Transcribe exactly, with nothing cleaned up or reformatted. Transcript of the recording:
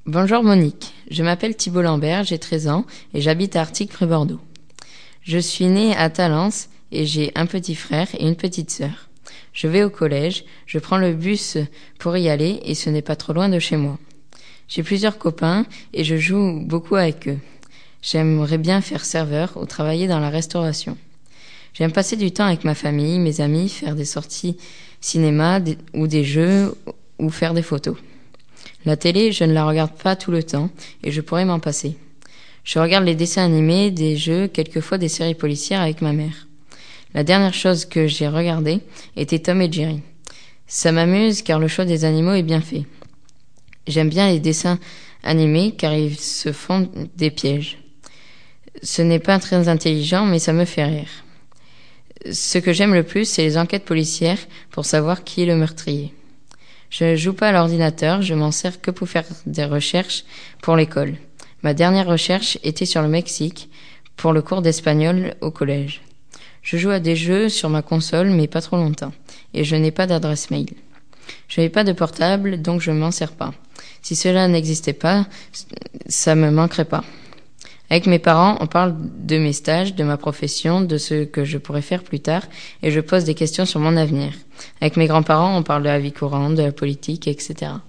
Bonjour Monique, je m'appelle Thibault Lambert, j'ai treize ans et j'habite à Artigues près Bordeaux. Je suis née à Talence et j'ai un petit frère et une petite sœur. Je vais au collège, je prends le bus pour y aller et ce n'est pas trop loin de chez moi. J'ai plusieurs copains et je joue beaucoup avec eux. J'aimerais bien faire serveur ou travailler dans la restauration. J'aime passer du temps avec ma famille, mes amis, faire des sorties cinéma des, ou des jeux ou faire des photos. La télé, je ne la regarde pas tout le temps et je pourrais m'en passer. Je regarde les dessins animés, des jeux, quelquefois des séries policières avec ma mère. La dernière chose que j'ai regardée était Tom et Jerry. Ça m'amuse car le choix des animaux est bien fait. J'aime bien les dessins animés car ils se font des pièges. Ce n'est pas très intelligent mais ça me fait rire. Ce que j'aime le plus, c'est les enquêtes policières pour savoir qui est le meurtrier. Je ne joue pas à l'ordinateur, je m'en sers que pour faire des recherches pour l'école. Ma dernière recherche était sur le Mexique pour le cours d'espagnol au collège. Je joue à des jeux sur ma console mais pas trop longtemps et je n'ai pas d'adresse mail. Je n'ai pas de portable donc je ne m'en sers pas. Si cela n'existait pas, ça me manquerait pas. Avec mes parents, on parle de mes stages, de ma profession, de ce que je pourrais faire plus tard et je pose des questions sur mon avenir. Avec mes grands-parents, on parle de la vie courante, de la politique, et cetera.